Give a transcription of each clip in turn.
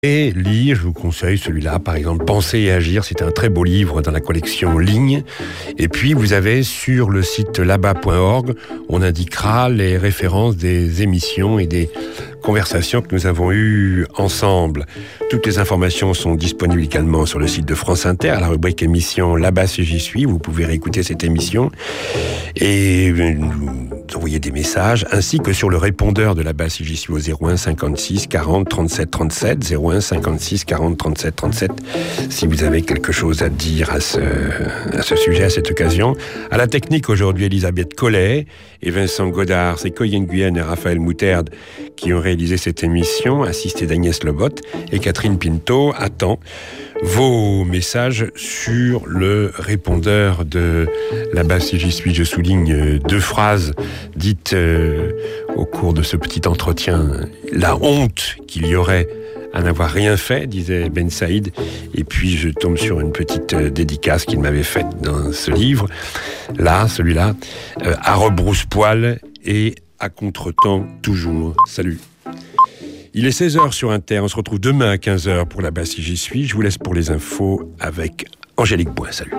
Et lire, je vous conseille celui-là, par exemple, Penser et agir, c'est un très beau livre dans la collection Ligne. Et puis, vous avez sur le site là-bas.org, on indiquera les références des émissions et des conversations que nous avons eues ensemble. Toutes les informations sont disponibles également sur le site de France Inter, à la rubrique émission Là-bas si j'y suis. Vous pouvez réécouter cette émission et nous envoyer des messages, ainsi que sur le répondeur de Là-bas si j'y suis au 01 56 40 37 37, 01 56 40 37 37, si vous avez quelque chose à dire à ce sujet, à cette occasion. À la technique aujourd'hui, Elisabeth Collet et Vincent Godard, c'est Coyen Guyenne et Raphaël Moutarde qui ont réalisé cette émission, assisté d'Agnès Lebotte, et Catherine Pinto attend vos messages sur le répondeur de Là-bas si j'y suis. Je souligne deux phrases dites au cours de ce petit entretien. La honte qu'il y aurait à n'avoir rien fait, disait Ben Saïd. Et puis je tombe sur une petite dédicace qu'il m'avait faite dans ce livre. Là, celui-là, à rebrousse-poil et à contre-temps toujours. Salut. Il est 16h sur Inter. On se retrouve demain à 15h pour Là-bas si j'y suis. Je vous laisse pour les infos avec Angélique Boin. Salut.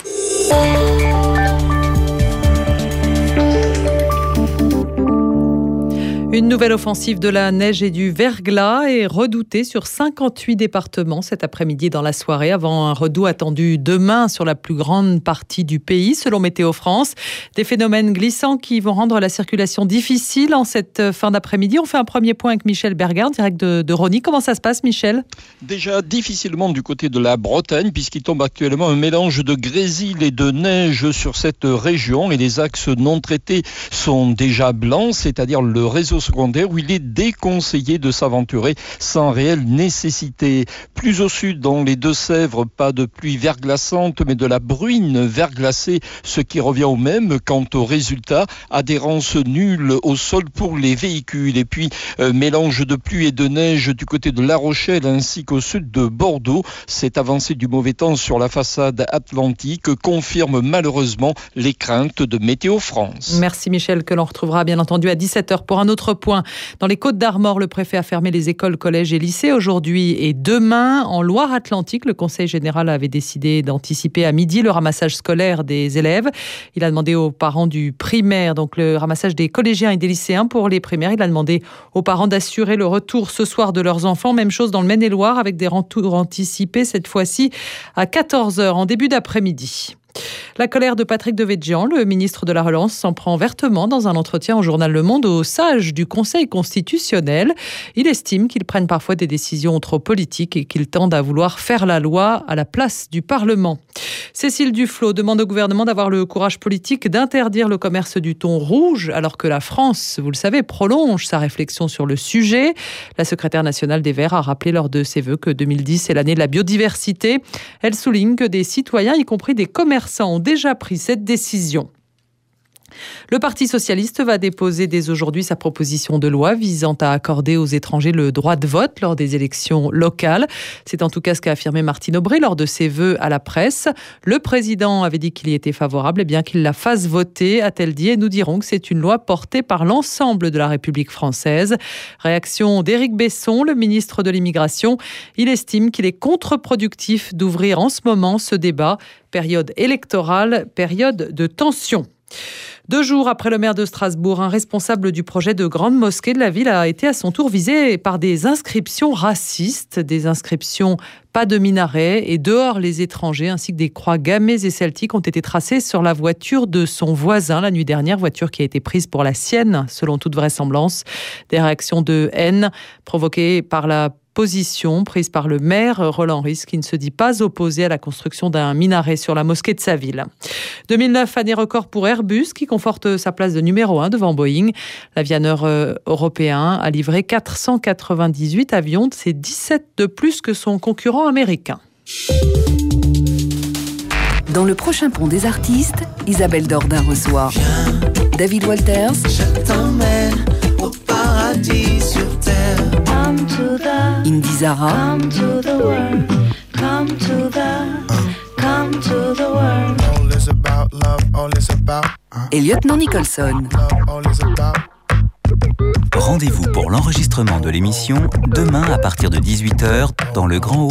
Une nouvelle offensive de la neige et du verglas est redoutée sur 58 départements cet après-midi dans la soirée, avant un redout attendu demain sur la plus grande partie du pays, selon Météo France. Des phénomènes glissants qui vont rendre la circulation difficile en cette fin d'après-midi. On fait un premier point avec Michel Berger, direct de Rosny. Comment ça se passe, Michel ? Déjà difficilement du côté de la Bretagne, puisqu'il tombe actuellement un mélange de grésil et de neige sur cette région, et les axes non traités sont déjà blancs, c'est-à-dire le réseau secondaire où il est déconseillé de s'aventurer sans réelle nécessité. Plus au sud, dans les Deux-Sèvres, pas de pluie verglaçante, mais de la bruine verglacée, ce qui revient au même quant au résultat. Adhérence nulle au sol pour les véhicules. Et puis, mélange de pluie et de neige du côté de La Rochelle ainsi qu'au sud de Bordeaux. Cette avancée du mauvais temps sur la façade atlantique confirme malheureusement les craintes de Météo France. Merci Michel, que l'on retrouvera bien entendu à 17h pour un autre point. Dans les Côtes-d'Armor, le préfet a fermé les écoles, collèges et lycées aujourd'hui et demain. En Loire-Atlantique, le Conseil général avait décidé d'anticiper à midi le ramassage scolaire des élèves. Il a demandé aux parents du primaire, donc le ramassage des collégiens et des lycéens pour les primaires. Il a demandé aux parents d'assurer le retour ce soir de leurs enfants. Même chose dans le Maine-et-Loire avec des retours anticipés cette fois-ci à 14h en début d'après-midi. La colère de Patrick Devedjian, le ministre de la Relance, s'en prend vertement dans un entretien au journal Le Monde aux sages du Conseil constitutionnel. Il estime qu'ils prennent parfois des décisions trop politiques et qu'ils tendent à vouloir faire la loi à la place du Parlement. Cécile Duflot demande au gouvernement d'avoir le courage politique d'interdire le commerce du thon rouge, alors que la France, vous le savez, prolonge sa réflexion sur le sujet. La secrétaire nationale des Verts a rappelé lors de ses vœux que 2010 est l'année de la biodiversité. Elle souligne que des citoyens, y compris des commerçants, ont déjà pris cette décision. Le Parti socialiste va déposer dès aujourd'hui sa proposition de loi visant à accorder aux étrangers le droit de vote lors des élections locales. C'est en tout cas ce qu'a affirmé Martine Aubry lors de ses vœux à la presse. Le président avait dit qu'il y était favorable, et bien qu'il la fasse voter, a-t-elle dit, et nous dirons que c'est une loi portée par l'ensemble de la République française. Réaction d'Éric Besson, le ministre de l'Immigration. Il estime qu'il est contre-productif d'ouvrir en ce moment ce débat. Période électorale, période de tension. 2 jours après le maire de Strasbourg, un responsable du projet de grande mosquée de la ville a été à son tour visé par des inscriptions racistes, des inscriptions pas de minaret et dehors les étrangers, ainsi que des croix gammées et celtiques ont été tracées sur la voiture de son voisin la nuit dernière, voiture qui a été prise pour la sienne, selon toute vraisemblance. Des réactions de haine provoquées par la position prise par le maire Roland Ries, qui ne se dit pas opposé à la construction d'un minaret sur la mosquée de sa ville. 2009, année record pour Airbus, qui conforte sa place de numéro 1 devant Boeing. L'avionneur européen a livré 498 avions, c'est 17 de plus que son concurrent américain. Dans le prochain pont des artistes, Isabelle Dordain reçoit David Walters, je t'emmène au paradis sur terre. Indy Zara, Come to the world, come to the world. All is about love, all is about et Lieutenant Nicholson. love, all is about Rendez-vous pour l'enregistrement de l'émission demain à partir de 18h dans le Grand Hall